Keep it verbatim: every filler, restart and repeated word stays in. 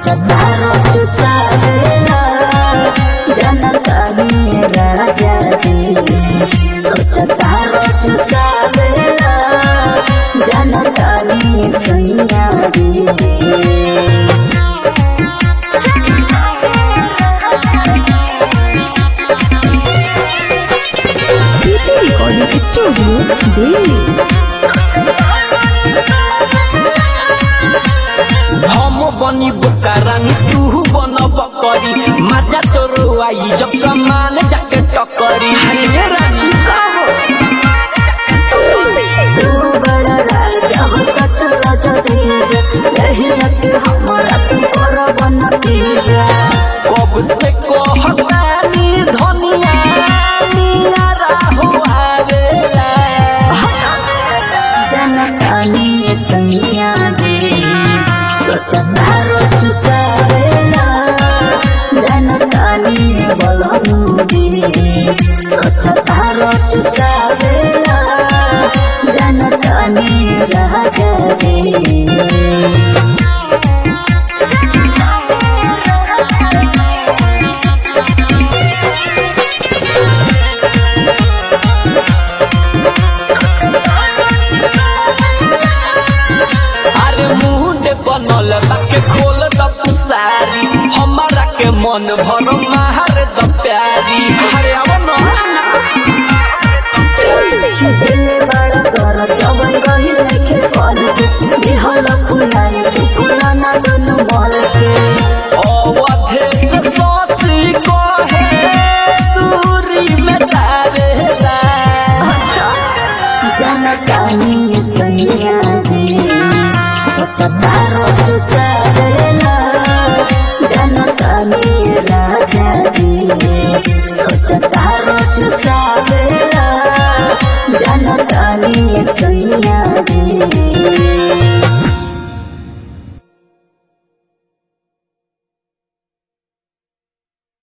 सोचतारो चुसावेला जनता में राजा जी सोचतारो चुसावेला जनता में सैया जी रिकॉर्डिंग स्टूडियो दिल्ली। हम बनी बुकारानी तू बन बकरी मजा तोर आई जब सामान जाके टकरी हरे रानी तू बड़ा राजा हो सच राजा तेज रही रखे हमारा तू कर बन तेज कब से कहतानी धनिया नियारा हो आवेला जनता ने सैया जी सोचतारो चुसावेला जनता ने बलमू जी सोचतारो चुसावेला जनता ने राजा जी बनल बाके खोल द सारी हमारा के मन भर मार द प्यारी हरे अवन दिल बड़ा कर जवन रही लेके पल के दिहल फुलाई तू फुलाना दोनों मल के अवधे से सोसी कहे दूरी में तारेला अच्छा जनता ने सैया जी सोचतारो चुसावेला जनता ने राजा जी सोचतारो चुसा